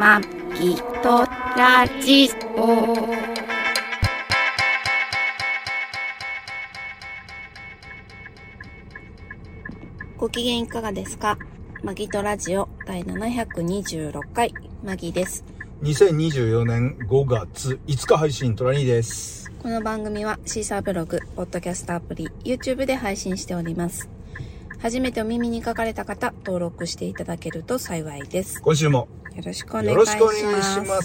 まきとラジオ。ご機嫌いかがですか？マギとラジオ第726回マギです。 2024年5月5日配信トラニーです。 この番組はシーサーブログ、ポッドキャストアプリ、YouTube で配信しております。初めてお耳に書かれた方、登録していただけると幸いです。 今週もよろしくお願いします。 よろしくお願いします。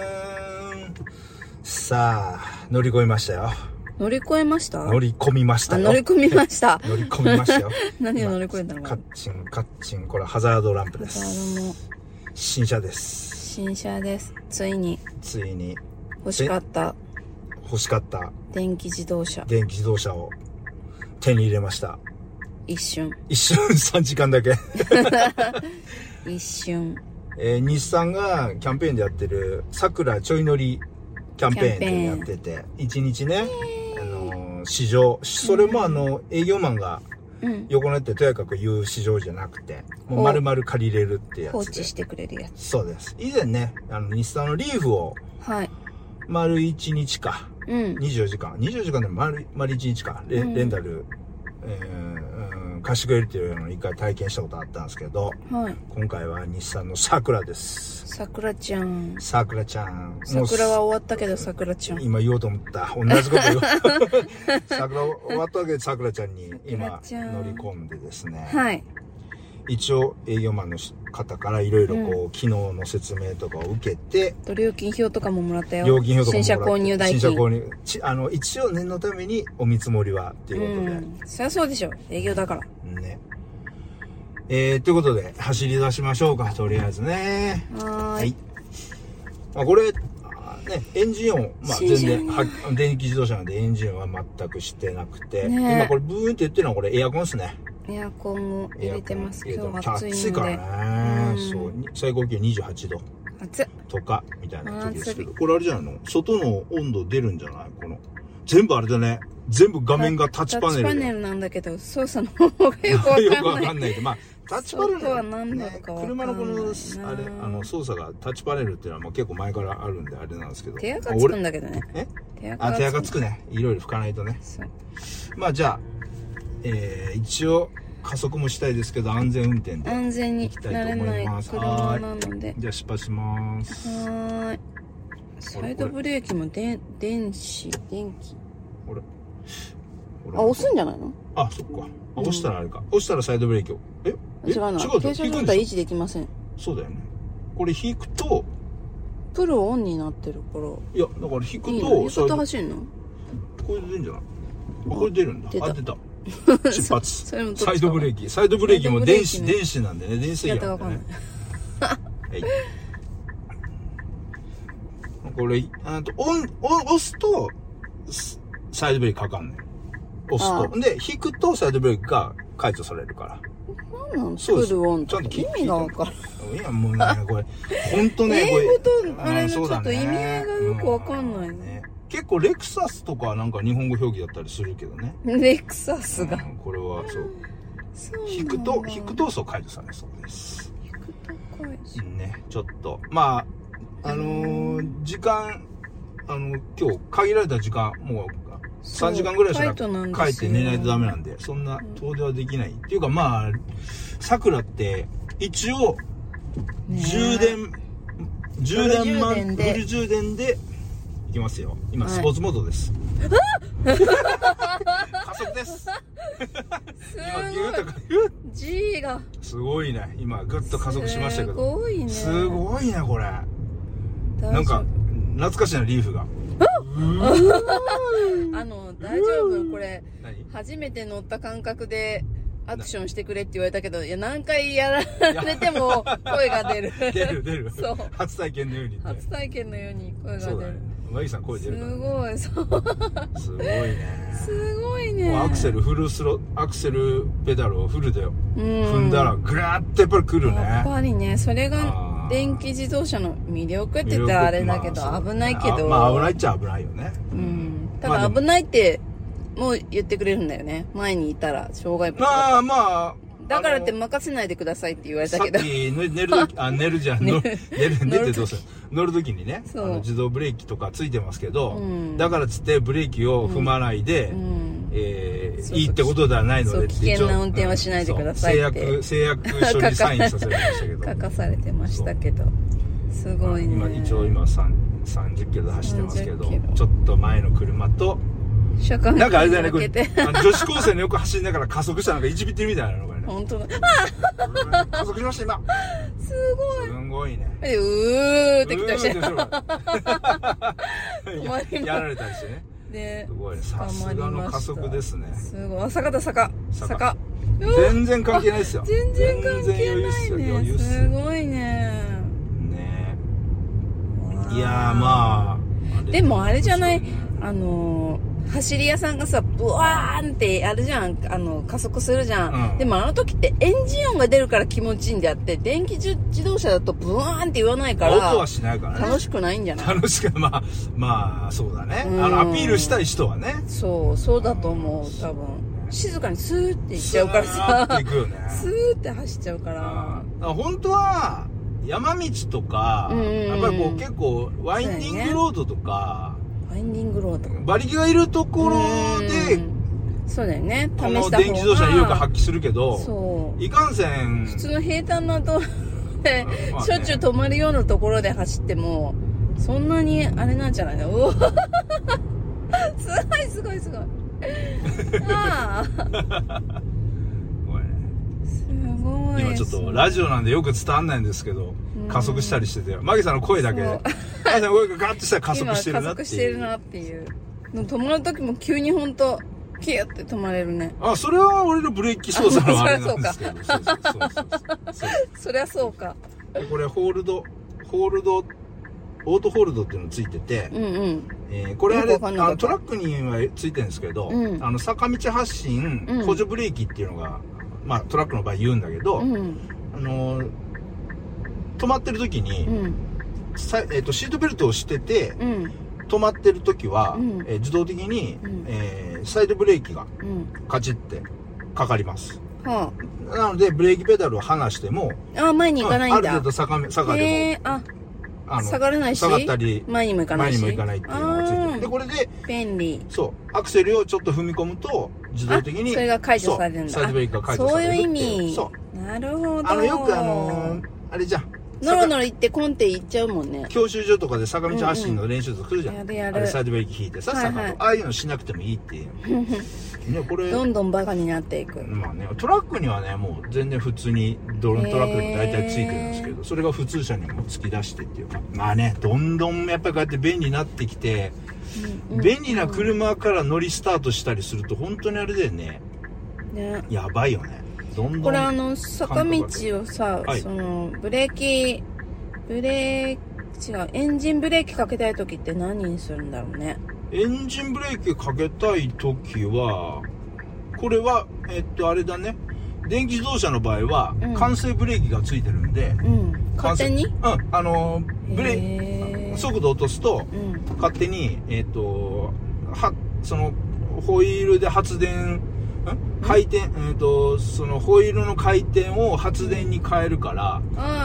さあ、乗り越えましたよ。 乗り越えました？ 乗り込みましたよ。 乗り込みました。 乗り込みましたよ。 何を乗り越えたの？ カッチン、これハザードランプです。 ハザードも新車です。 新車です。ついに欲しかった電気自動車を手に入れました。 一瞬 3時間だけ一瞬、 日産がキャンペーンでやってる桜ちょい乗りキャンペーンっていうのやってて、1日ね、市場、それも営業マンが横になってとやかく言う市場じゃなくて、もう丸々借りれるってやつで放置してくれるやつ。 そうです。以前ね、日産のリーフを丸1日か、24時間で丸1日か、レンタル、貸してくれるっていうのを一回体験したことあったんですけど、今回は日産の桜です。 桜ちゃん。 桜は終わったけど桜ちゃん。 今言おうと思った。同じこと言おう。桜終わったわけで桜ちゃんに今乗り込んでですね。一応営業マンの方からいろいろこう機能の説明とかを受けて、 料金表とかももらったよ。 料金表とかももらって新車購入代金。 新車購入一応念のためにお見積もりはっていうことで。 そりゃそうでしょ。営業だから。 ね。ということで走り出しましょうか。とりあえずね。はい。これね、エンジン音、全然電気自動車なんでエンジン音は全くしてなくて、今これブーンって言ってるのはこれエアコンですね。エアコンを入れてます。今日は暑いんで。暑いからね。そう。最高気温28度。 暑っ。 とか、みたいな時ですけど。これあれじゃないの？外の温度出るんじゃない？全部あれだね。全部画面がタッチパネル。 タッチパネルなんだけど、操作の方がよくわかんない。 タッチパネルは何だかわかんない。 車のこの、操作がタッチパネルっていうのは結構前からあるんであれなんですけど。 手垢つくんだけどね。 手垢つくね。いろいろ拭かないとね。じゃあ、一応加速もしたいですけど安全運転で安全になれない車なので、 じゃあ出発します。 サイドブレーキも電気押すんじゃないの？ そっか。押したらあれか。押したらサイドブレーキを違うな。停車状態維持できません。 そうだよね。これ引くとプルオンになってるから。 いやだから引くと外走んの？ これ出るんじゃない？これ出るんだ。出た。出発。サイドブレーキも電子なんでね。電子なんでね。はい。これ押すとサイドブレーキかかんねん。押すとで引くとサイドブレーキが解除されるから。 なんなん？プルオンって意味がわかる。 いやもうねこれ本当ね。 英語とあれのちょっと意味合いがよくわかんないね。 結構レクサスとかなんか日本語表記だったりするけどね。 レクサスが。 これはそう。引くとそう解除されそうです。 引くと解除。 ね、ちょっと時間今日限られた時間もう3時間ぐらいしか帰って寝ないとダメなんで、そんな遠出はできないっていうか桜って一応充電満フル充電でいきますよ。今スポーツモードです。加速です。今ギューッと G がすごいね。今グッと加速しましたけど。すごいねこれ。なんか懐かしいなリーフが。 大丈夫？これ初めて乗った感覚でアクションしてくれって言われたけど、いや何回やられても声が出る。 出る。そう。初体験のように。 初体験のように声が出る。 マギさん声出るから。 すごい。 すごいね。 すごいね。 アクセルペダルをフルで踏んだらグラーってやっぱり来るね。 やっぱりね、それが電気自動車の魅力って言ったらあれだけど、危ないけど。 危ないっちゃ危ないよね。 ただ危ないってもう言ってくれるんだよね。前にいたら障害物。 だだからって任せないでくださいって言われたけど。 さっき寝るとき、寝るじゃん。寝てどうする？乗るときにね、自動ブレーキとかついてますけど、だからっつってブレーキを踏まないで、いいってことではないので、 危険な運転はしないでくださいって。 制約書にサインさせられましたけど。 書かされてましたけど。すごいね。 一応30キロで走ってますけど、ちょっと前の車と、なんかあれだよね、これ女子高生の横走りながら加速したのがいじびってるみたいなのがね。 本当だ。 加速しました今。 すごい。 すごいね。 ってきたりして。 やられたりしてね。すごいね。さすがの加速ですね。 すごい。坂。 全然関係ないですよ。 全然関係ないね。すごいね。 いやまあ。 でもあれじゃない、走り屋さんがさ、ブワーンってやるじゃん。加速するじゃん。でもあの時ってエンジン音が出るから気持ちいいんであって、電気自動車だとブワーンって言わないから。 音はしないからね。 楽しくないんじゃない？ 楽しく、まあ、そうだね。アピールしたい人はね。 そうだと思う、多分。静かにスーって行っちゃうからさ。 スーって行くよね。 スーって走っちゃうから。 本当は、山道とか、やっぱりこう結構ワインディングロードとか、馬力がいるところで、 そうだよね。 この電気自動車に威力発揮するけど、いかんせん普通の平坦な道路でしょっちゅう止まるようなところで走ってもそんなにあれなんじゃないの？うわすごいああすごい。 今ちょっとラジオなんでよく伝わんないんですけど、加速したりしてて、マギさんの声だけで、マギさんの声がガッとしたら加速してるなっていう。 加速してるなっていう。止まる時も急にほんと、キューって止まれるね。 それは俺のブレーキ操作のあれなんですけど。 そりゃそうか。 これオートホールドっていうのついてて、これあれ、トラックにはついてるんですけど、坂道発進、補助ブレーキっていうのが、まあトラックの場合言うんだけど、止まってる時に、シートベルトをしてて、止まってる時は、自動的に、サイドブレーキがカチッてかかります。なのでブレーキペダルを離しても前に行かないんだ。 ある程度坂でも下がらないし、 下がったり前にも行かないし、 っていうのがついてる。でこれで便利。 そうアクセルをちょっと踏み込むと自動的にそれが解除されるんだ。 サイドブレーキが解除される。 そういう意味。なるほど。 よくあれじゃん。 ノロノロ行ってコンって行っちゃうもんね。 教習所とかで坂道発進の練習とか来るじゃん。あれサイドブレーキ引いてさ、ああいうのしなくてもいいっていう。これどんどんバカになっていく。 まあね、トラックにはね、もう全然普通にドローントラックでも大体ついてるんですけど、それが普通車にも突き出してっていうか、まあね、どんどんやっぱりこうやって便利になってきて、便利な車から乗りスタートしたりすると本当にあれだよね。やばいよね。どんどんこれ坂道をさ、そのエンジンブレーキかけたい時って何にするんだろうね。 エンジンブレーキかけたい時は、これはあれだね、電気自動車の場合は慣性ブレーキがついてるんで、 勝手に速度落とすと、勝手にそのホイールで発電回転、そのホイールの回転を発電に変えるから、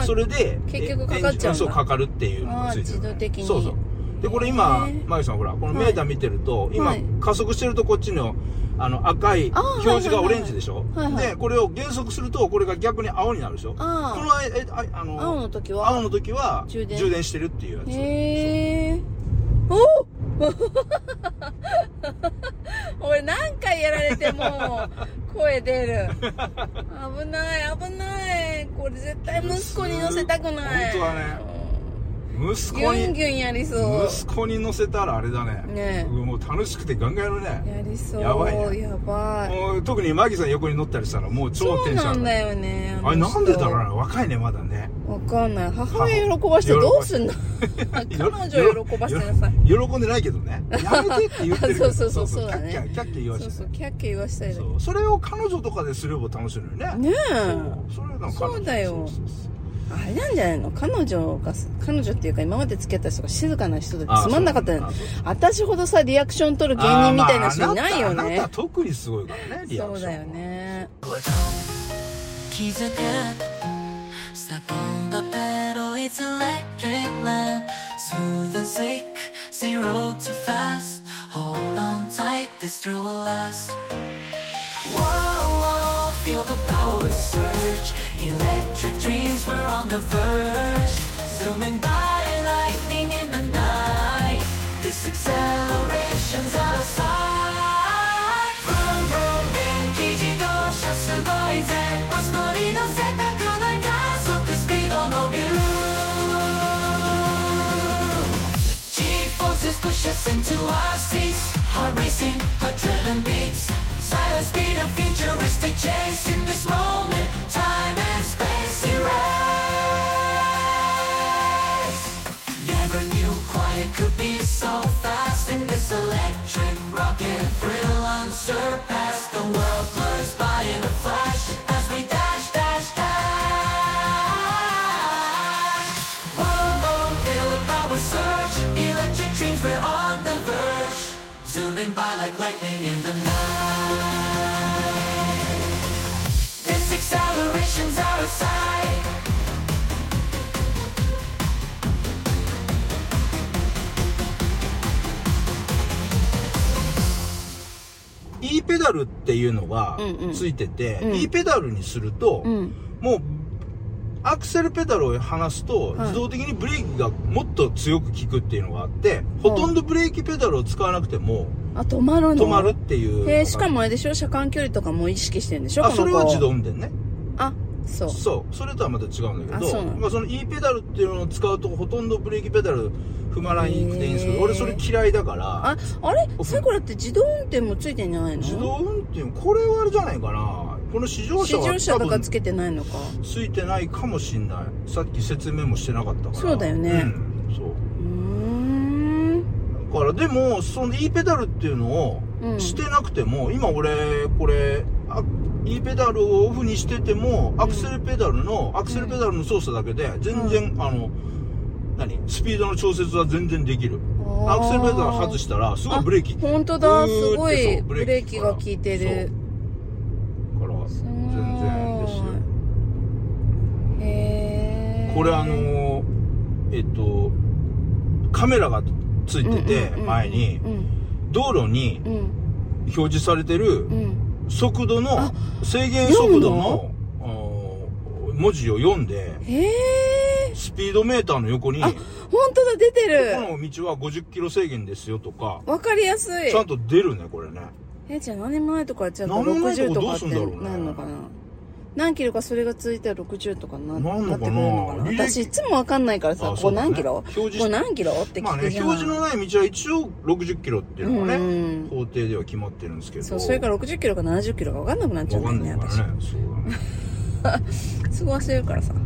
それで結局かかっちゃうんだ。 かかるっていうのがついてる。 自動的に。 そうでこれ今マギさんほらこのメーター見てると、今加速してるとこっちの赤い表示がオレンジでしょ。でこれを減速するとこれが逆に青になるでしょ。この青の時は充電してるっていうやつ。 俺何回やられても声出る。危ないこれ絶対息子に乗せたくない。 本当だね。 ギュンギュンやりそう。 息子に乗せたらあれだね。もう楽しくてガンガンやるね。 やりそう。 やばいね。 やばい。 もう特にマギさん横に乗ったりしたらもう超テンション上がる。 そうなんだよね。 あれなんでだろうな。若いねまだね。 わかんない。母親喜ばしてどうすんの。彼女喜ばしてなさい。 喜んでないけどね。やめてって言ってるけど。 そうだね。 キャッキャ言わして。 キャッキャ言わしたい。 それを彼女とかですれば楽しいのよね。 ねえ。 そうだよ。あれなんじゃないの、彼女っていうか今まで付き合った人が静かな人でつまんなかったの。私ほどさリアクション取る芸人みたいな人いないよね。 あなた特にすごいからね、リアクション。 そうだよね。 気づく Step on the pedal, it's electric land Smooth and slick, zero to fast Hold on tight, this thrill will last Whoa, whoa, feel the power surge Electric dreams, we're on the verge Zooming by, lightning in the night This acceleration's out of sight Vroom, vroom, 電気自動車すごいぜバス乗り乗せたくない加速スピードのビュー G-forces push us into our seats Heart racing, heart-driven beats Silent speed and futuristic chase In this moment, time and space erase Never knew quiet could be so fast In this electric rocket thrill unsurpassed The world blurs by in a flash As we dash, dash, dash Boom, boom, feel the power surge Electric dreams, we're on the verge Zooming by like lightning in the night This acceleration's out of sight E ペダルっていうのがついてて、E ペダルにすると、もうアクセルペダルを離すと、自動的にブレーキがもっと強く効くっていうのがあって、ほとんどブレーキペダルを使わなくても止まるの？ 止まるっていう。 しかもあれでしょ、車間距離とかも意識してるんでしょ？ それは自動運転ね。 そうそれとはまた違うんだけど、 その E ペダルっていうのを使うとほとんどブレーキペダル踏まないくていいんですけど、俺それ嫌いだから。 あれセコラって自動運転もついてんじゃないの？ 自動運転、これはあれじゃないかな。この試乗車は試乗車とかつけてないのか。 ついてないかもしんない。さっき説明もしてなかったから。 そうだよね。 そう。だからでもその E ペダルっていうのをしてなくても、今俺これE ペダルをオフにしててもアクセルペダルの操作だけで全然、スピードの調節は全然できる。アクセルペダル外したらすごいブレーキ。 本当だ、すごいブレーキが効いてる。 から全然ですよ。これカメラがついてて前に道路に表示されてる速度の制限速度の文字を読んで、スピードメーターの横に、 本当だ、出てる。 この道は50キロ制限ですよとか、 わかりやすい。 ちゃんと出るね、これね。 じゃあ何年前とかやっちゃうと60とかってなるのかな。何キロかそれがついたら60とかなってくるのかな。私いつもわかんないからさ、ここ何キロ？ここ何キロって聞くじゃん。 表示のない道は一応60キロっていうのがね、法定では決まってるんですけど。 そう、それから60キロか70キロかわかんなくなっちゃうんだよね、私。そうだね。すぐ忘れるからさ。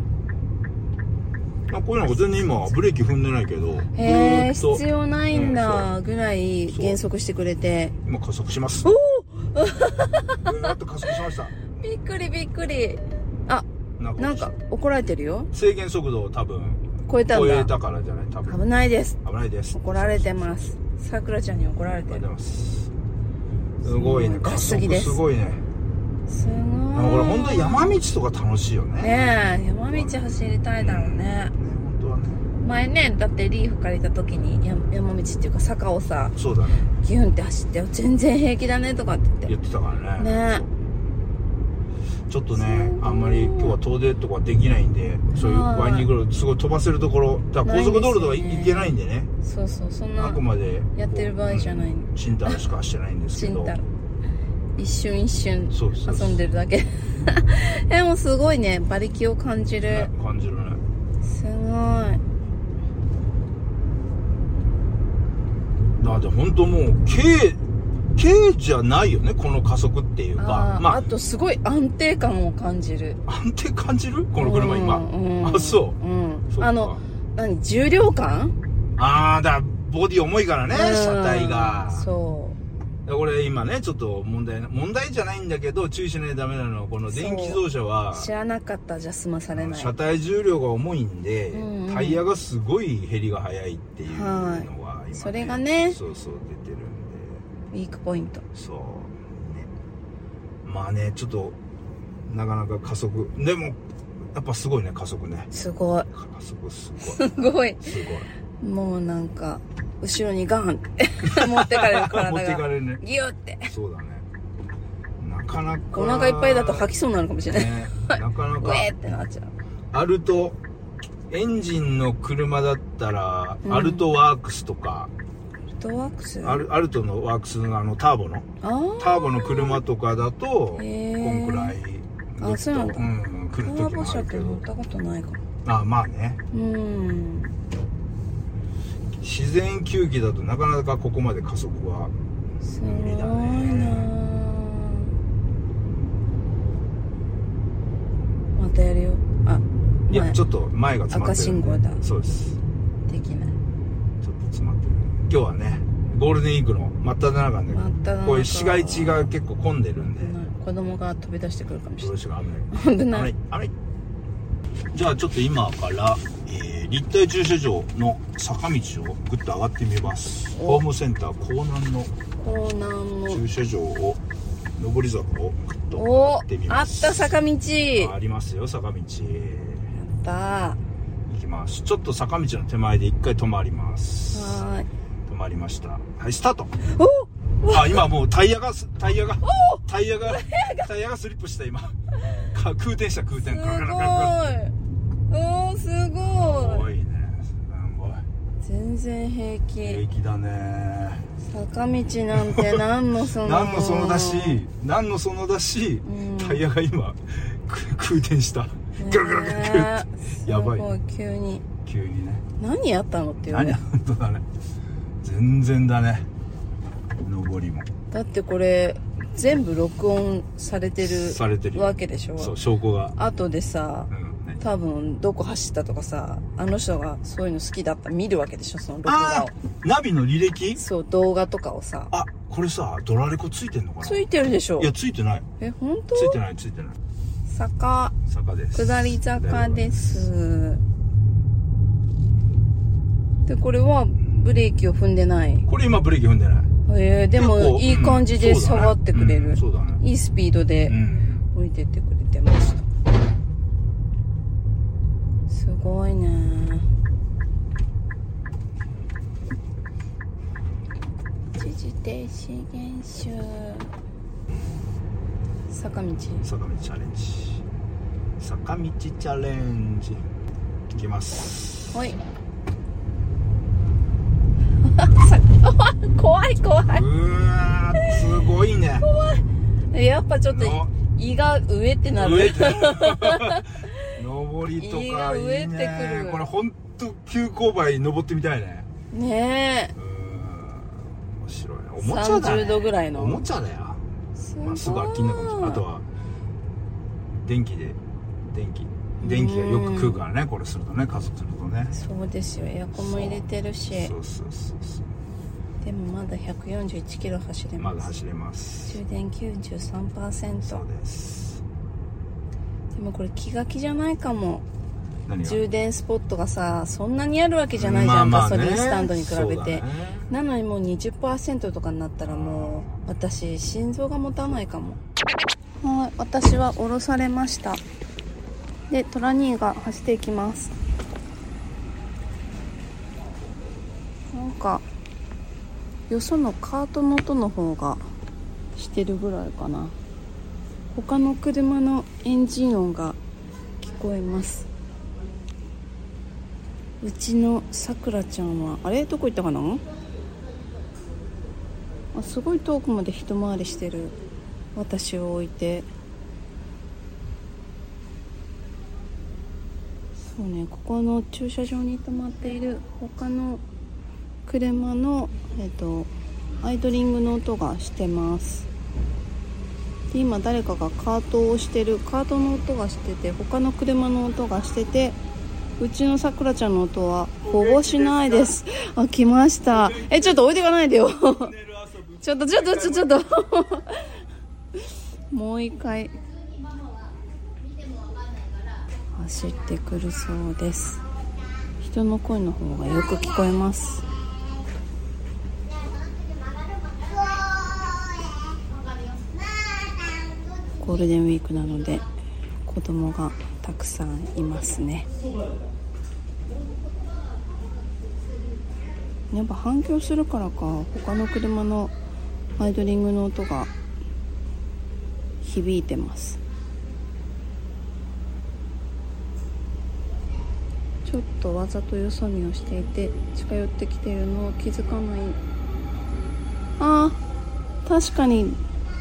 こういうのが全然今ブレーキ踏んでないけど、 必要ないんだぐらい減速してくれて。 今加速します。やっと加速しました。 びっくりびっくり。なんか怒られてるよ。 制限速度を多分超えたんだ。 超えたからじゃない、多分。 危ないです。 危ないです。 怒られてます。さくらちゃんに怒られてる。 すごいね。加速すごいね。 すごい。 これ本当に山道とか楽しいよね。 ねえ、山道走りたいだろうね。 本当はね。 前ね、だってリーフ借りた時に山道っていうか坂をさ、 そうだね。 ギュンって走って全然平気だねとかって言ってたからね。 ね。 ちょっとね、あんまり今日は遠出とかできないんで、そういうワインディングロードすごい飛ばせるところ、だから高速道路とか行けないんでね。 そうそう、そんなあくまでやってる場合じゃないの。 チンタラしかしてないんですけど。 一瞬一瞬遊んでるだけ。でもすごいね、馬力を感じる。 感じるね。 すごい。 だって本当もう軽じゃないよね、この加速っていうか。 あとすごい安定感を感じる。 安定感じる？この車今。そう。 重量感？ ボディ重いからね、車体が。 そう。 これ今ね、ちょっと問題じゃないんだけど、注意しないとダメなのは、この電気自動車は、 知らなかったじゃ済まされない。 車体重量が重いんで、タイヤがすごい減りが早いっていうのは、今ね、 それがね、 そう出てるんで。 ウィークポイント。 そう。ね。まあね、ちょっと、 なかなか加速でもやっぱすごいね加速ねすごい加速すごいすごいもうなんか後ろにガンって持ってかれる体が持ってかれるねギューってそうだねなかなかお腹いっぱいだと吐きそうになるかもしれない、 ね、なかなかウェーってなっちゃうアルトエンジンの車だったら、 うんアルトワークスとかフットワークスアルトのワークスのターボのターボの車とかだとこんくらいあそうなんだ、 来るター時もあボ車っるけどて乗ったことないかもまあね自然吸気だとなかなかここまで加速はすごい無理だなねまたやるよいやちょっと前が詰まってるんで赤信号だそうですできないちょっと詰まってる今日はねゴールデンウィークの真っ只中で真っ只中こういう市街地が結構混んでるんで子供が飛び出してくるかもしれないどうしよう危ない危ないじゃあちょっと今から、立体駐車場の坂道をぐっと上がってみますホームセンター港南の駐車場を上り坂をぐっと上がってみます。 あった坂道ありますよ坂道。 やった行きます。ちょっと坂道の手前で一回止まります。 はい止まりました。はいスタート。 お今もうタイヤがスリップした今空転した空転すごいおーすごいすごいねすごい全然平平気だね坂道なんて何のその何のそのだし、タイヤが今空転したグルグルグルグルってやばいすごい急にね何やったのっていう本当だね全然だね上りもだってこれ全部録音されてるわけでしょそう証拠が後でさ、多分どこ走ったとかさあの人がそういうの好きだったら見るわけでしょその録画をナビの履歴そう動画とかをさこれさドラレコついてんのかなついてるでしょいやついてない本当ついてない坂です下り坂ですでこれはブレーキを踏んでないこれ今ブレーキ踏んでないでもいい感じで下がってくれる、 そうだねいいスピードで降りてってくれてました、すごいね一時停止減収坂道チャレンジ坂道チャレンジいきますはい怖いうわーすごいね怖いやっぱちょっと胃が上ってなる上りとかいいね上ってくるこれほんと急勾配登ってみたいねねえ面白いおもちゃだね 30度ぐらいのおもちゃだよすぐ飽きんのかもしれないあとは電気がよく食うからねこれするとね加速するとねそうですよエアコンも入れてるしそうでもまだ141キロ走れますまだ走れます充電 93% そうですでもこれ気が気じゃないかも何が充電スポットがさそんなにあるわけじゃないじゃん、ガソリンスタンドに比べて、なのにもう 20% とかになったらもう私心臓が持たないかもはい私は降ろされましたでトラ兄が走っていきますなんかよそのカートの音の方がしてるぐらいかな他の車のエンジン音が聞こえますうちのさくらちゃんはどこ行ったかなすごい遠くまで一回りしてる私を置いてそうねここの駐車場に止まっている他の車の、アイドリングの音がしてますで今誰かがカートをしてるカートの音がしてて他の車の音がしててうちのさくらちゃんの音はほぼしないです来ましたちょっと置いていかないでよちょっともう一回走ってくるそうです人の声の方がよく聞こえますゴールデンウィークなので子供がたくさんいますね。やっぱ反響するからか、他の車のアイドリングの音が響いてます。ちょっとわざとよそ見をしていて近寄ってきているのを気づかない。あー、確かに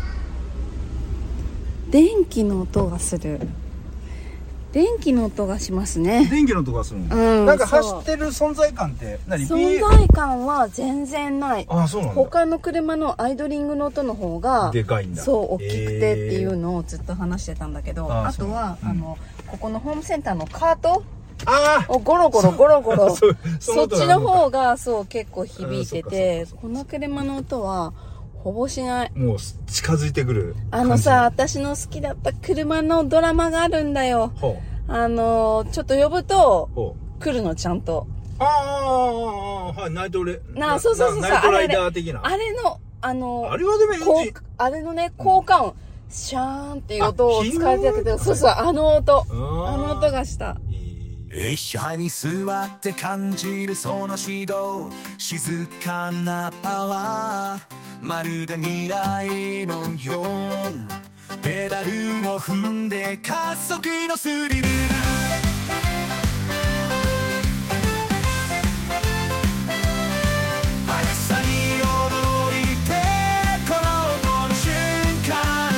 電気の音がする。電気の音がしますね。 電気の音がするの、なんか走ってる存在感って何？ 存在感は全然ない。 あ、そうなんだ。 他の車のアイドリングの音の方がでかいんだ。 そう、大きくてっていうのをずっと話してたんだけど、あとは、ここのホームセンターのカートをゴロゴロゴロゴロそっちの方がそう結構響いてて、この車の音はほぼしない。 もう近づいてくる感じ。さ、私の好きだった車のドラマがあるんだよ。ちょっと呼ぶと来るの、ちゃんと。 はい、ナイトライダー的な。 あれのあれはでもあれのね、効果音、シャーンっていう音を使ってたけど、そうそう、あの音がした。 列車に座って感じるその指導、静かなパワー、まるで未来のよう。ペダルを踏んで加速のスリル、速さに驚いてこの音の瞬間、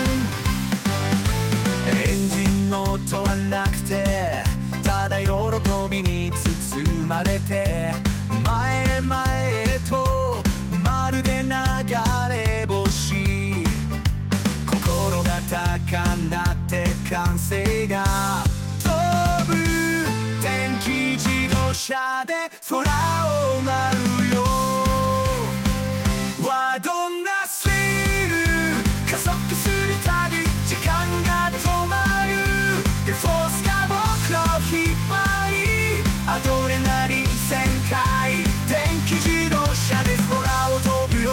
エンジンの音はなくてただ喜びに包まれて、前へ前へとまるで流れ星、心が高鳴って歓声が飛ぶ、電気自動車で空を舞うよ。ワードなスリル、加速するたび時間が止まる、でフォースが僕を引っ張り、アドレナリン全開、電気自動車で空を飛ぶよ。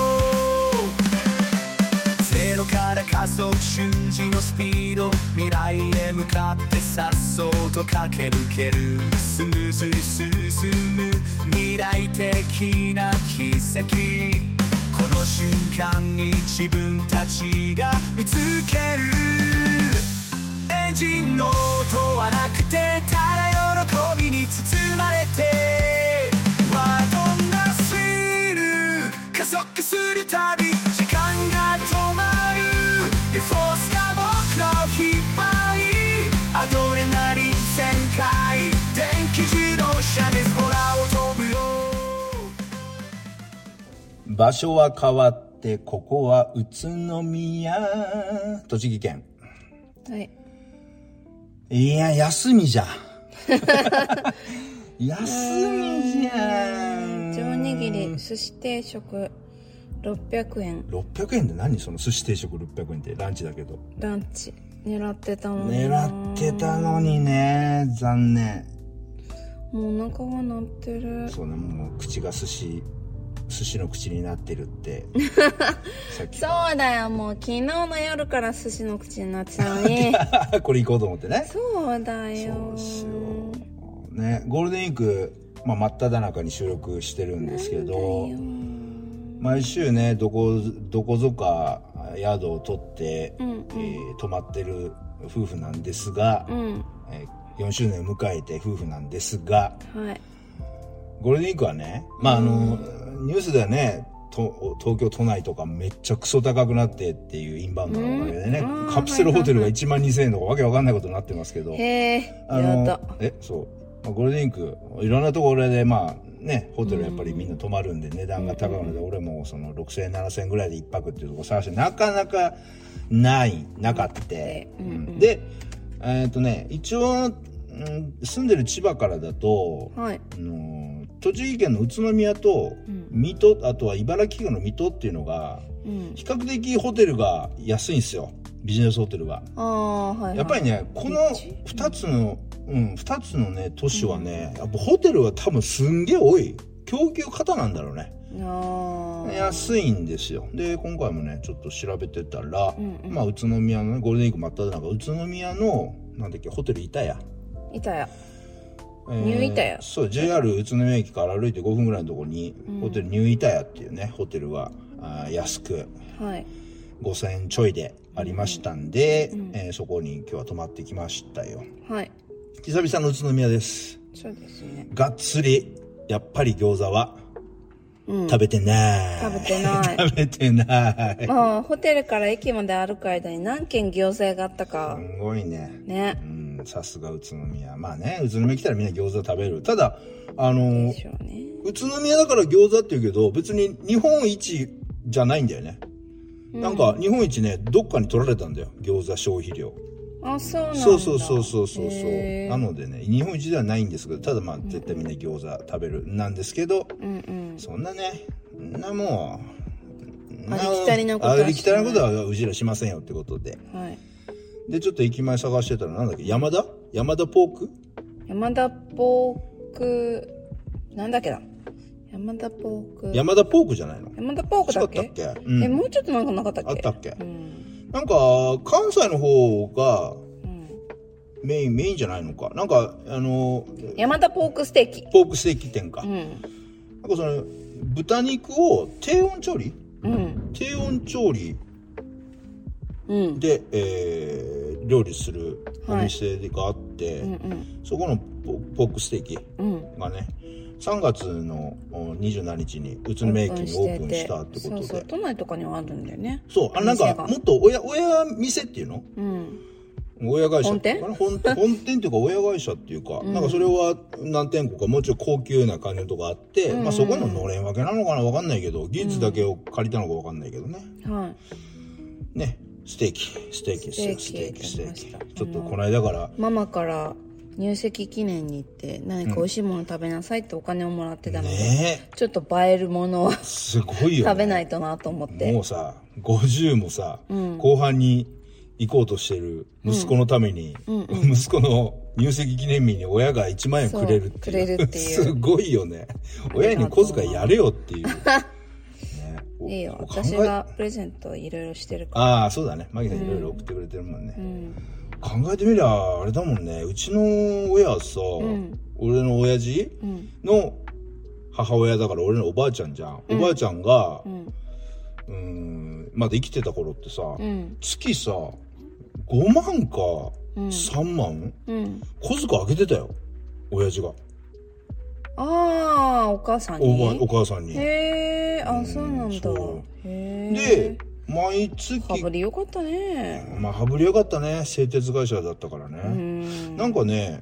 ゼロから加速瞬時のスピード、未来へ向かって颯爽と駆け抜ける、スムーズに進む未来的な奇跡、この瞬間に自分たちが見つける。エンジンの音はなくてただ喜びに包まれて、ワードなスリル、加速するたび時間が止まる、でフォースが僕を引っ張り、アドレナリン全開、電気自動車で空を飛ぶよ。 場所は変わってここは宇都宮、栃木県。 はい。 いや、休みじゃん。休みじゃん。 上握り寿司定食600円。 600円で何その寿司定食600円って、ランチだけど。 ランチ狙ってたのに。 狙ってたのにね、残念。 もうお腹が鳴ってる。 そうね、もう口が寿司の口になってるってさっきそうだよ、もう昨日の夜から寿司の口になってたのにこれ行こうと思ってね。 そうだよ。 そうですよね。ゴールデンウィーク、真っ只中に収録してるんですけど、毎週ね、どこぞか宿を取って、泊まってる夫婦なんですが、4周年を迎えて夫婦なんですが、 はい、 ゴールデンウィークはね、ニュースではね、東京都内とかめっちゃクソ高くなってっていうインバウンドのおかげでね、カプセルホテルが12000円とかわけわかんないことになってますけど、そう、ゴールデンウィークいろんなところでホテルやっぱりみんな泊まるんで値段が高いので、俺もその6000円7000円ぐらいで一泊っていうところ探してなかなかなかった。で、一応、住んでる千葉からだと、栃木県の宇都宮と水戸、あとは茨城県の水戸っていうのが、比較的ホテルが安いんですよ、ビジネスホテルが。やっぱりね、この2つのね都市はね、やっぱホテルは多分すんげえ多い、供給過多なんだろうね。安いんですよ。で今回もねちょっと調べてたら、宇都宮の、ね、ゴールデンウィーク真っただ中、宇都宮のなんだっけ、ホテル板屋、 板屋、ニュー板屋、 そう JR 宇都宮駅から歩いて5分ぐらいのところに、ホテルニュー板屋っていうねホテルは安く、 はい、 5000円ちょいでありましたんで、そこに今日は泊まってきましたよ。 はい、 久々の宇都宮です。 そうですね。 がっつりやっぱり餃子は食べてない。 食べてない。 食べてない。 もうホテルから駅まで歩く間に何軒餃子屋があったか。 すごいね。 ね。 さすが宇都宮。まあね、宇都宮来たらみんな餃子食べる。ただ、 でしょうね。 宇都宮だから餃子って言うけど、別に日本一じゃないんだよね。なんか日本一ね、どっかに取られたんだよ。餃子消費量。 あ、そうなんだ。 そう。なのでね、日本一ではないんですけど、ただまあ絶対みんな餃子食べるなんですけど、そんなね、もう、 ありきたりなことはうちらしませんよってことで。 はい。 で、ちょっと駅前探してたら、なんだっけ、山田ポーク山田ポーク、なんだっけな。山田ポーク。 山田ポークじゃないの？ 山田ポークだっけ？ 違ったっけ？ もうちょっとなんかなかったっけ？ あったっけ？なんか、関西の方が、メインじゃないのか。なんか、 山田ポークステーキ。 ポークステーキ店か。なんかその、豚肉を低温調理？低温調理で、料理するお店があって、そこのポークステーキがね、3月の27日に宇都宮駅にオープンしたってことで。 そう、都内とかにはあるんだよね。 そう、なんかもっと親店っていうの？親会社っていうかな、本店っていうか親会社っていうか、なんかそれは何店舗かもうちょい高級な感じのとこあって、まあそこののれん分けなのかなわかんないけど、技術だけを借りたのかわかんないけどね。ね、ステーキですよ、ステーキ。ちょっとこの間から。 ママから入籍記念に行って何か美味しいもの食べなさいってお金をもらってたので、ちょっと映えるものをすごいよ、 食べないとなと思って。 もうさ、50もさ、後半に行こうとしてる息子のために、息子の入籍記念日に親が1万円くれるっていう。すごいよね。親に小遣いやれよっていう。 いいよ、私がプレゼントいろいろしてるから。 ああ、そうだね。マギさんいろいろ送ってくれてるもんね。考えてみりゃあれだもんね。うちの親はさ、俺の親父の母親だから俺のおばあちゃんじゃん。おばあちゃんが、まだ生きてた頃ってさ、月さ、5万か3万、小遣いあげてたよ。親父が。 ああ、お母さんに？ お母さんに。 へえ、あ、そうなんだ。 で、毎月。 羽振りよかったね。 まあ、羽振りよかったね。製鉄会社だったからね。なんかね、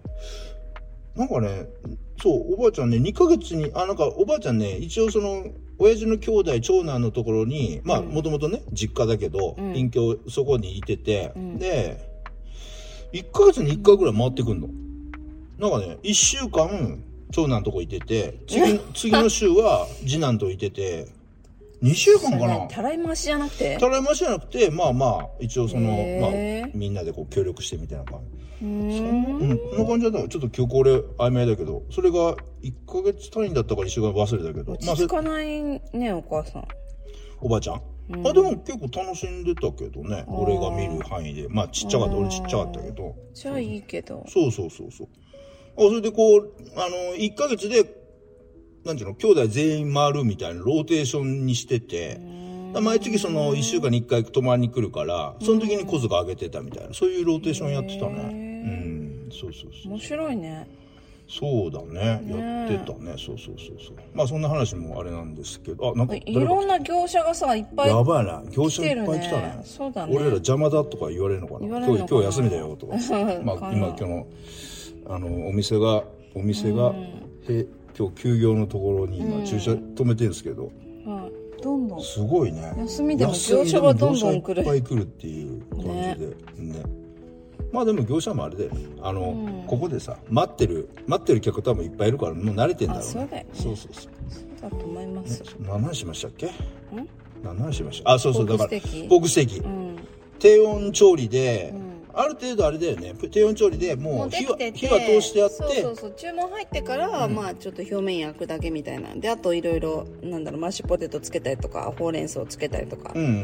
そう、おばあちゃんね、2ヶ月に、なんかおばあちゃんね、一応その、親父の兄弟、長男のところに、まあ、もともとね、実家だけど、隠居、そこにいてて、で、1ヶ月に1回ぐらい回ってくんの。なんかね、1週間、長男のとこいてて、次の週は次男といてて、2週間かな。 たらい回しじゃなくて？ たらい回しじゃなくて、まあ、一応その、まあ、みんなでこう協力してみたいな感じ。そんな感じだったの。ちょっと記憶俺曖昧だけど、それが1ヶ月単位だったから1週間忘れたけど。 落ち着かないね、お母さん。 おばあちゃん？でも結構楽しんでたけどね。俺が見る範囲で。まあちっちゃかった、俺ちっちゃかったけど。 じゃあいいけど。 そう。それでこう、1ヶ月で、なんていうの、兄弟全員回るみたいなローテーションにしてて、毎月その1週間に1回泊まりに来るから、その時に小遣いあげてたみたいな、そういうローテーションやってたね。そう。 面白いね。 そうだね。やってたね。そう。まあそんな話もあれなんですけど、なんか。 いろんな業者がさ、いっぱい。 やばいな。業者いっぱい来たね。 そうだね。 俺ら邪魔だとか言われるのかな。今日休みだよとか。まあ今の、お店が、今日休業のところに今駐車止めてるんですけど、 どんどんすごいね。 休みでも業者がどんどん来る。 いっぱい来るっていう感じでね。まあでも業者もあれだよね。ここでさ待ってる客多分いっぱいいるからもう慣れてんだろうね。 そうだよね。 そうだと思います。 何話しましたっけ？何話しました？そうだからポークステーキ。低温調理で。ある程度あれだよね。低温調理でもう火は通してあって。 そう。注文入ってから、まあちょっと表面焼くだけみたいなんで、あといろいろ、マッシュポテトつけたりとか、ほうれん草つけたりとか。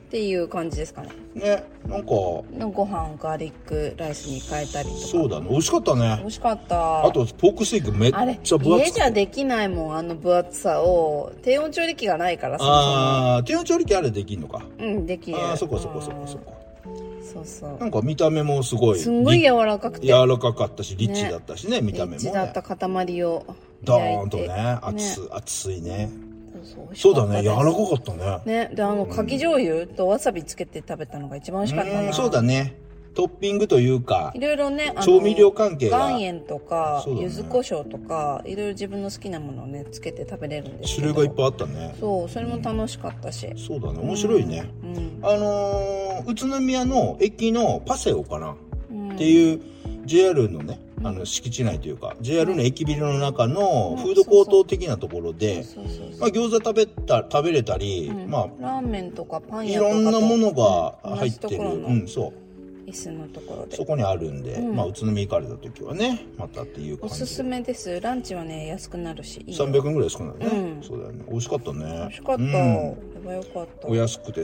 ていう感じですかね。 ね、なんかご飯ガーリックライスに変えたりとか。 そうだね、美味しかったね。 美味しかった。 あとポークステーキめっちゃ分厚くて、 家じゃできないもん、あの分厚さを。低温調理器がないからさ。 ああ、低温調理器あれできんのか。 うん、できる。 ああ、そこ。 そうそう。 なんか見た目もすごい柔らかくて、 柔らかかったし、リッチだったしね、見た目もね。 リッチだった塊をドーンとね、熱いね。そうだね、柔らかかったね。 ね、で、かき醤油とわさびつけて食べたのが一番美味しかったな。 そうだね。トッピングというか、 いろいろね、 調味料関係が。 岩塩とか、柚子胡椒とか、いろいろ自分の好きなものをね、つけて食べれるんですけど。 種類がいっぱいあったね。 そう、それも楽しかったし。 そうだね、面白いね。宇都宮の駅のパセオかなっていう JR のね、敷地内というか JR の駅ビルの中のフードコート的なところで、餃子食べれたり、まあラーメンとかパン屋とかいろんなものが入ってる、そう椅子のところでそこにあるんで、まあ宇都宮行かれた時はね、またっていう感じでおすすめです。ランチはね安くなるし、 300円ぐらい安くなるね。そうだよね、美味しかったね。 美味しかった。やばよかった。 お安くて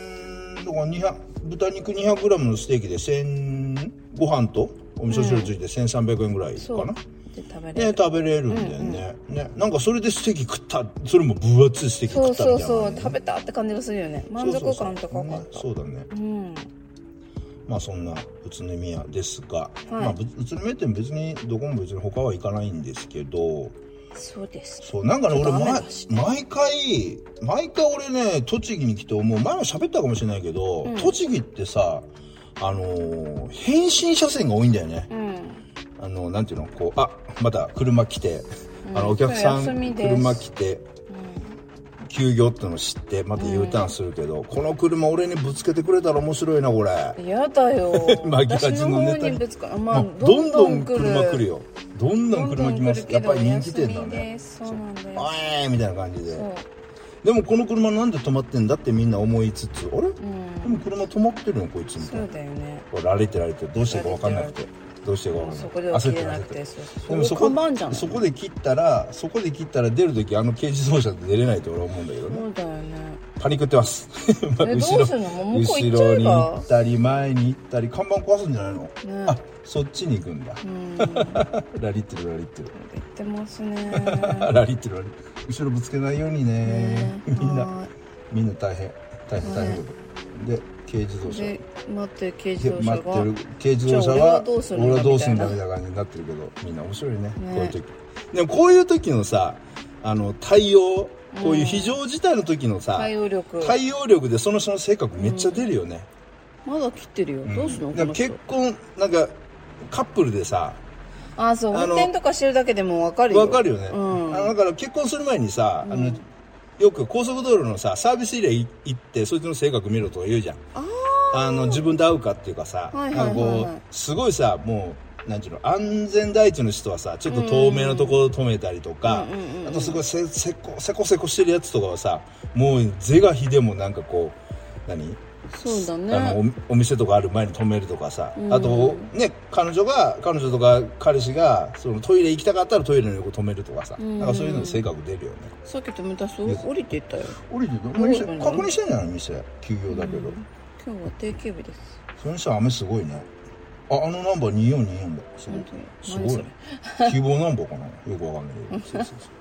豚肉 200g のステーキでご飯とお味噌汁ついて1300円ぐらいかな。で食べれるんだよね。なんかそれでステーキ食った、それも分厚いステーキ食ったみたいな。 そう食べたって感じがするよね。満足感とかかった。 そうだね。まあそんな宇都宮ですが、まあ宇都宮って別にどこも別に他は行かないんですけど。 そうです。 そう、なんかね、俺毎回俺ね、栃木に来て思う、前も喋ったかもしれないけど、栃木ってさ、変身車線が多いんだよね。なんていうの、こう、また車来て、お客さん車来て、休業っての知って、また U ターンするけど、この車俺にぶつけてくれたら面白いな、これ。 やだよ。 私の方にぶつかる。まあ、どんどん車来るよ。どんどん車来ます。やっぱり人気店だね。 そうなんだよ。 おーいみたいな感じで。でもこの車なんで止まってんだってみんな思いつつ、あれでも車止まってるのこいつみたいな。 そうだよね。 これ歩いてどうしていいか分かんなくて。 そこでは切れなくて、 でもそこで切ったら出るとき軽自動車で出れないと俺は思うんだけどね。 そうだよね。 パニックってます。 どうするの？もう向こう行っちゃえば？ 後ろに行ったり前に行ったり、看板壊すんじゃないの？あ、そっちに行くんだ。ラリってる。言ってますね。 ラリってる。後ろぶつけないようにね。みんな大変で、軽自動車で待ってる軽自動車が軽自動車は俺はどうするんだみたいな感じになってるけど、みんな面白いね、こういう時。でもこういう時のさ、対応、こういう非常事態の時のさ、対応力でその人の性格めっちゃ出るよね。 まだ切ってるよ。どうするの？ 結婚なんかカップルでさ、 そう運転とかしてるだけでも分かるよね。だから結婚する前にさ、よく高速道路のさ、サービスエリア行ってそいつの性格見ろとか言うじゃん。自分と合うかっていうかさ、なんかこうすごいさ、もうなんていうの、安全第一の人はさ、ちょっと透明なところ止めたりとか、あとすごいせこしてるやつとかはさ、もう是が非でもなんかこうそうだね、 お店とかある前に止めるとかさ、あとね、彼女とか彼氏がそのトイレ行きたかったらトイレの横止めるとかさ、なんかそういうの性格出るよね。 さっき止めた人降りていったよ。 降りてた？確認してんじゃない？店休業だけど、 今日は定休日です。 それにしたら雨すごいね。ナンバー2424だ。すごいね。希望ナンバーかな、よくわかんないけど。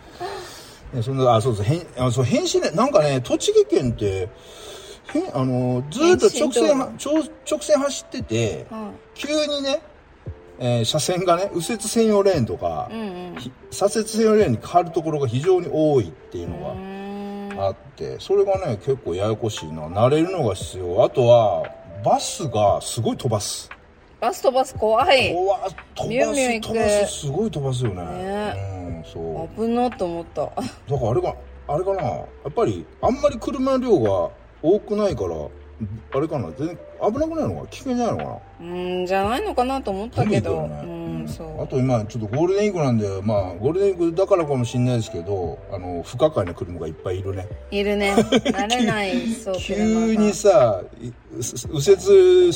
そう返信ね。なんかね、栃木県ってずーっと直線走ってて、急にね、車線がね、右折専用レーンとか、左折専用レーンに変わるところが非常に多いっていうのがあって、それがね、結構ややこしいな。慣れるのが必要。あとはバスがすごい飛ばす。 バス飛ばす怖い。 飛ばすすごい飛ばすよね。 そう。危なと思った。だからあれかな。やっぱりあんまり車量が多くないから、あれかな、全然危なくないのかな、危険じゃないのかな。 じゃないのかなと思ったけど。 そう。あと今ちょっとゴールデンウィークなんで、まあゴールデンウィークだからかもしれないですけど、不可解な車がいっぱいいるね。 いるね。慣れない。そう。 急にさ、右折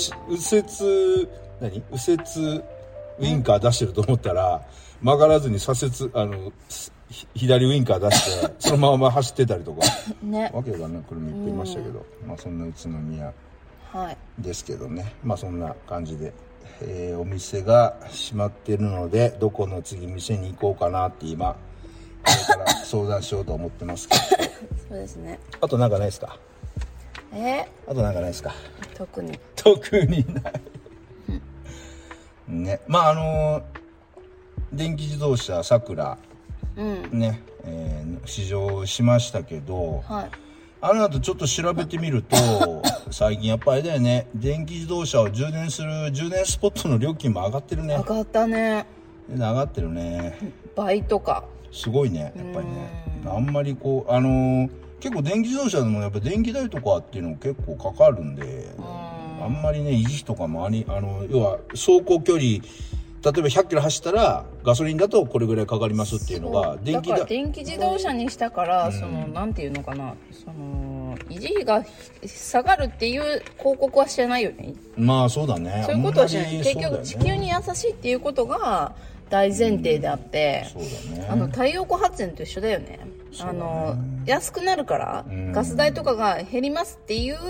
ウインカー出してると思ったら曲がらずに左折左ウインカー出してそのまま走ってたりとかね、 わけがな車いっぱいいましたけど、まあそんな宇都宮ですけどね、まあそんな感じで、お店が閉まってるのでどこの次店に行こうかなって今これから相談しようと思ってますけどそうですね。 あとなんかないですか？あとなんかないですか？ 特にないね。まあ電気自動車さくらね、試乗しましたけど、 はい、 あの後ちょっと調べてみると最近やっぱりだよね、電気自動車を充電する充電スポットの料金も上がってるね。 上がったね。 上がってるね。 倍とかすごいね、やっぱりね。あんまりこう結構電気自動車でもやっぱ電気代とかっていうの結構かかるんで、あんまりね維持費とかも要は走行距離例えば100キロ走ったらガソリンだとこれぐらいかかりますっていうのがだから電気自動車にしたから、なんていうのかな、維持費が下がるっていう広告はしてないよね。 まあそうだね。 そういうことはしない。結局地球に優しいっていうことが大前提であって、 そうだね、 太陽光発電と一緒だよね。安くなるから、ガス代とかが減りますっていう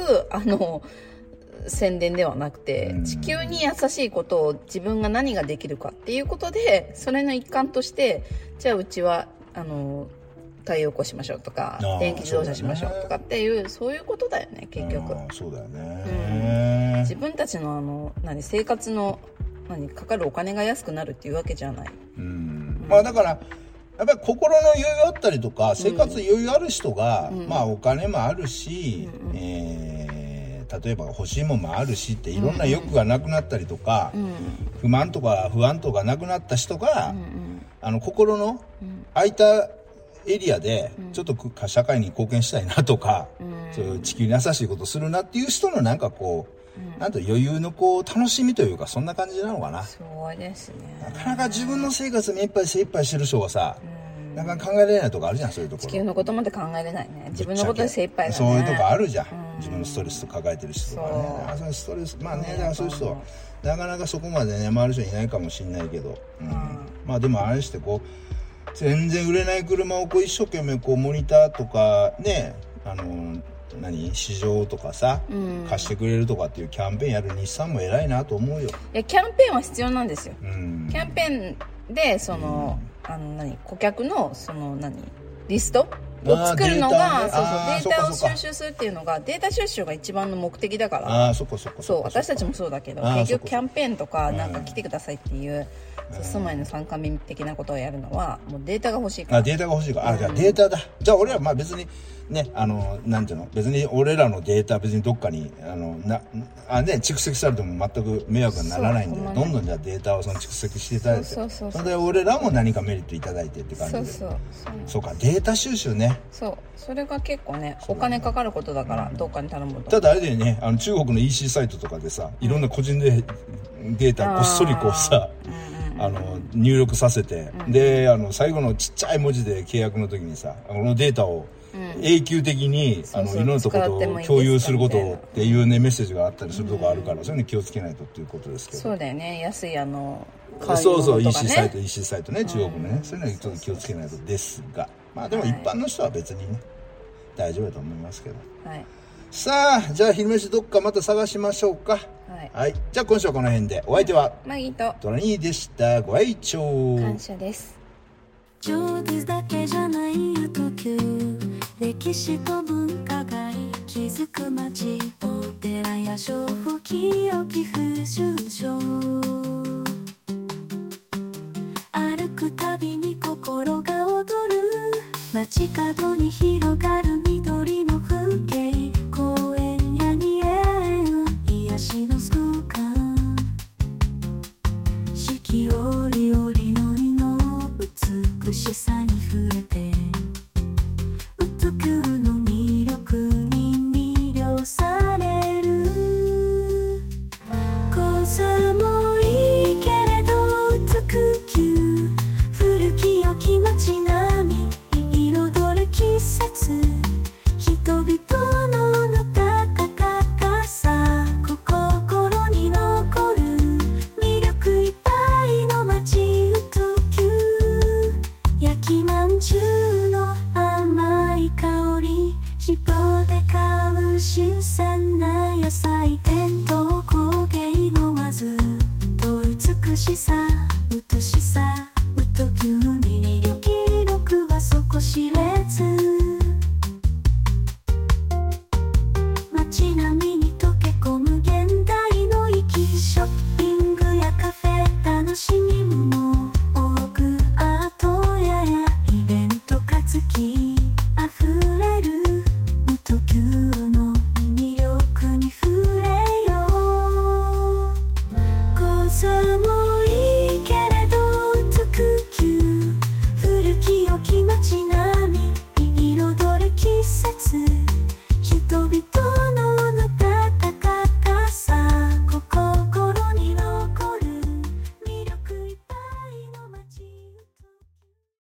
宣伝ではなくて、地球に優しいことを自分が何ができるかっていうことで、それの一環としてじゃあうちは太陽光しましょうとか電気自動車しましょうとかっていうそういうことだよね結局。 そうだよね、 自分たちの生活のかかるお金が安くなるっていうわけじゃない。 まあだからやっぱり心の余裕あったりとか生活余裕ある人が、まあお金もあるし、例えば欲しいものもあるしっていろんな欲がなくなったりとか、不満とか不安とかなくなった人が、心の空いたエリアでちょっと社会に貢献したいなとか、そういう地球に優しいことするなっていう人のなんかこう、なんと余裕のこう楽しみというかそんな感じなのかな。 そうですね。 なかなか自分の生活に精一杯してる人がさ、なかなか考えられないとこあるじゃん、そういうところ。 地球のことまで考えれないね。自分のことで精一杯だね。 そういうとこあるじゃん。自分のストレスと抱えてる人とかね。そのストレス、まあね、だからそういう人はなかなかそこまでね回る人いないかもしれないけど、まあでもあれしてこう全然売れない車をこう一生懸命こうモニターとかね、試乗とかさ、貸してくれるとかっていうキャンペーンやる日産も偉いなと思うよ。 いやキャンペーンは必要なんですよ。キャンペーンで顧客のリストを作るのが、データを収集するっていうのがデータ収集が一番の目的だから。そう私たちもそうだけど、結局キャンペーンとかなんか来てくださいっていう住まいの参加民的なことをやるのはもうデータが欲しいから。 データが欲しいから。じゃあデータだ。じゃあ俺らまあ別にね、なんていうの、別に俺らのデータ別にどっかに蓄積されても全く迷惑にならないんで、どんどんじゃあデータを蓄積していただいて、それで俺らも何かメリットいただいてって感じで。そうか、データ収集ね。 それが結構ねお金かかることだからどっかに頼むと。 ただあれだよね、中国の EC サイトとかでさ、いろんな個人でデータこっそりこうさ、入力させて、で最後のちっちゃい文字で契約の時にさ、このデータを永久的にいろんなところと共有することっていうねメッセージがあったりするとこあるから、そういうの気をつけないとっていうことですけど。 そうだよね、安いそう EC サイトね、中国のね、そういうのちょっと気をつけないとですが、まあでも一般の人は別にね大丈夫だと思いますけど。さあじゃあ昼飯どっかまた探しましょうか。はい、じゃあ今週はこの辺で。お相手はマギとトラニーでした。ご愛聴感謝です。 上手だけじゃない特急、歴史と文化が息づく街、お寺や娼婦清き風習所、歩くたびに心が躍る街角に広がる緑の風景、公園や庭園、癒しの空間、四季折々の美しさ